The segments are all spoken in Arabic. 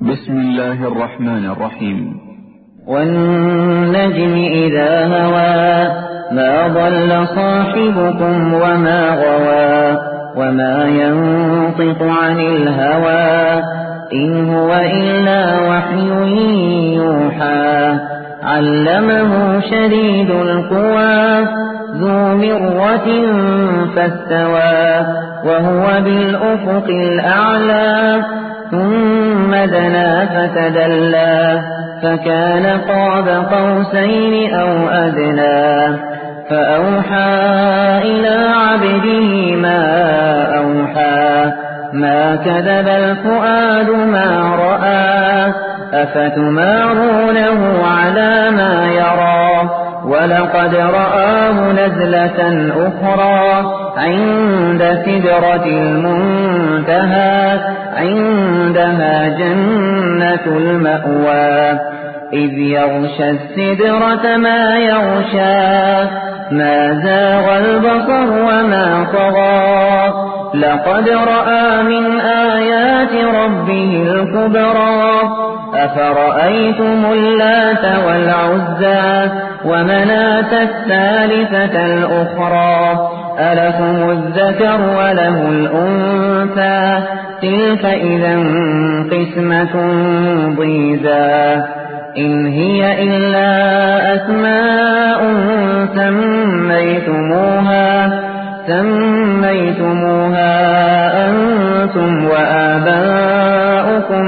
بسم الله الرحمن الرحيم. والنجم إذا هوى ما ضل صاحبكم وما غوى وما ينطق عن الهوى إن هو إلا وحي يوحى علمه شديد القوى ذو مرة فاستوى وهو بالأفق الأعلى ثم دنا فتدلى فكان قاب قوسين أو أدنى فأوحى إلى عبده ما أوحى ما كذب الفؤاد ما رأى أفتمارونه على ما يرى ولقد رآه نزلة أخرى عند سدرة المنتهى عندها جنة المأوى إذ يغشى السدرة ما يغشى ما زاغ البصر وما طغى لقد رأى من آيات ربه الكبرى أفرأيتم اللات والعزى ومناة الثالثة الأخرى ألكم الذكر وله الأنثى تلك إذا قسمة ضيزى إن هي إلا أسماء سميتموها أنتم وآباؤكم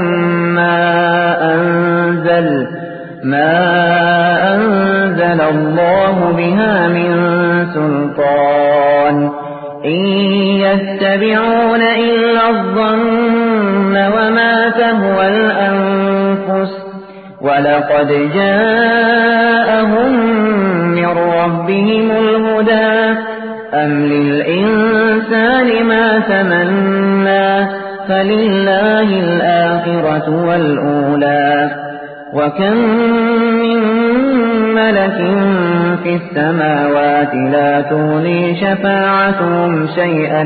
ما أنزل الله بها من سلطان إن يتبعون إلا الظن وما تهوى الأنفس ولقد جاءهم من ربهم الهدى أم للإنسان ما تمنى فلله الآخرة والأولى وكم من ملك في السماوات لا تغني شفاعتهم شيئا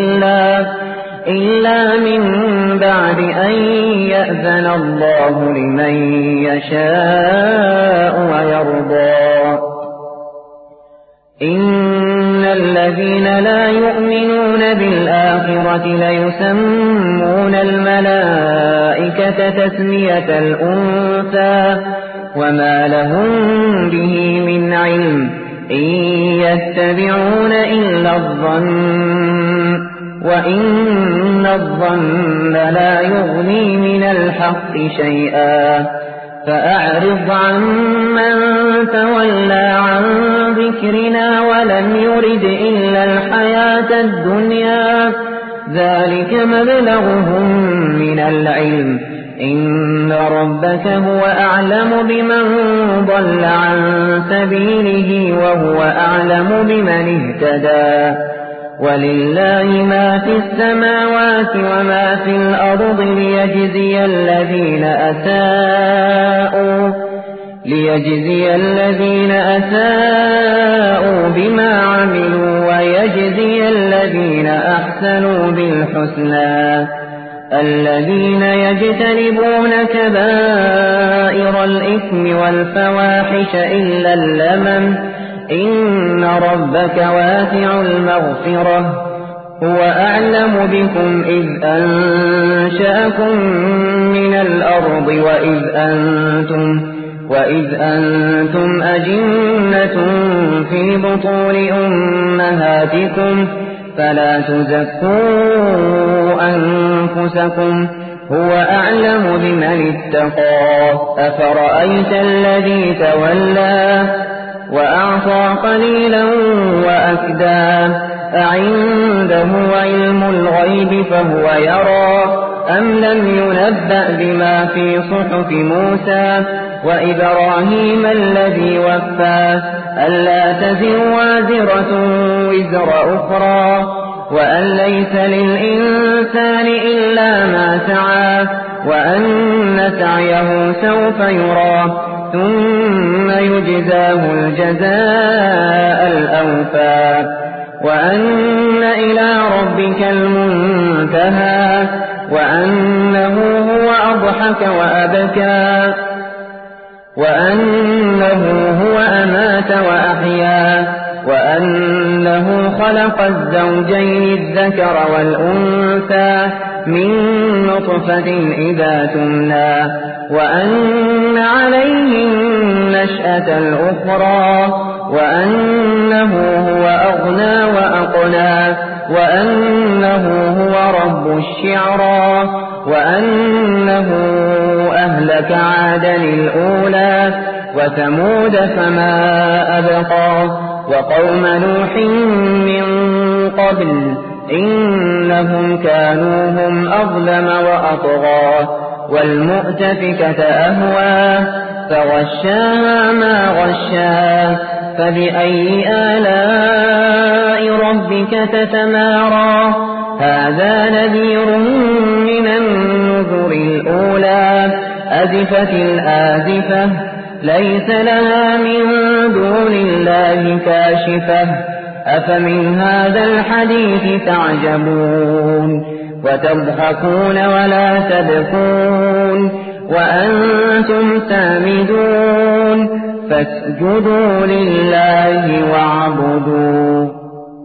إلا من بعد أن يأذن الله لمن يشاء ويرضى إن الذين لا يؤمنون بالآخرة ليسمون الملائكة تسمية الأنثى وما لهم به من علم إن يتبعون إلا الظن وإن الظن لا يغني من الحق شيئا فأعرض عن من تولى عن ذكرنا ولم يرد إلا الحياة الدنيا ذلك مبلغهم من العلم إن ربك هو أعلم بمن ضل عن سبيله وهو أعلم بمن اهتدى ولله ما في السماوات وما في الأرض ليجزي الذين أساءوا بما عملوا ويجزي الذين أحسنوا بالحسنى الذين يجتنبون كبائر الإثم والفواحش إلا اللمم إن ربك واسع المغفرة هو أعلم بكم إذ أنشأكم من الأرض وإذ أنتم أجنة في بطون أمهاتكم فلا تزكوا أنفسكم هو أعلم بمن اتقى أفرأيت الذي تولى وأعطى قليلا وأكدى أعنده علم الغيب فهو يرى أم لم ينبأ بما في صحف موسى وإبراهيم الذي وفى ألا تزر وازرة وزر أخرى وأن ليس للإنسان إلا ما سعى وأن سعيه سوف يرى ثم يجزاه الجزاء الأوفى وأن إلى ربك المنتهى وأنه هو وأضحك وأبكى وأنه هو أمات وأحيا وأنه خلق الزوجين الذكر والأنثى من نطفة إذا تمنى وأن عليه النشأة الأخرى وأنه هو أغنى وأقنى وأنه هو رب الشعرى وأنه أهلك عادا الأولى وثمود فما أبقى وقوم نوح من قبل إنهم كانوا هم أظلم وأطغى والمؤتفكة أهوى فغشاها ما غشا فبأي آلاء ربك تتمارى هذا نذير من النذر الأولى أزفت الآزفة ليس لها من دون الله كاشفة أفمن هذا الحديث تعجبون وتضحكون ولا تبكون وأنتم سامدون فاسجدوا لله واعبدوا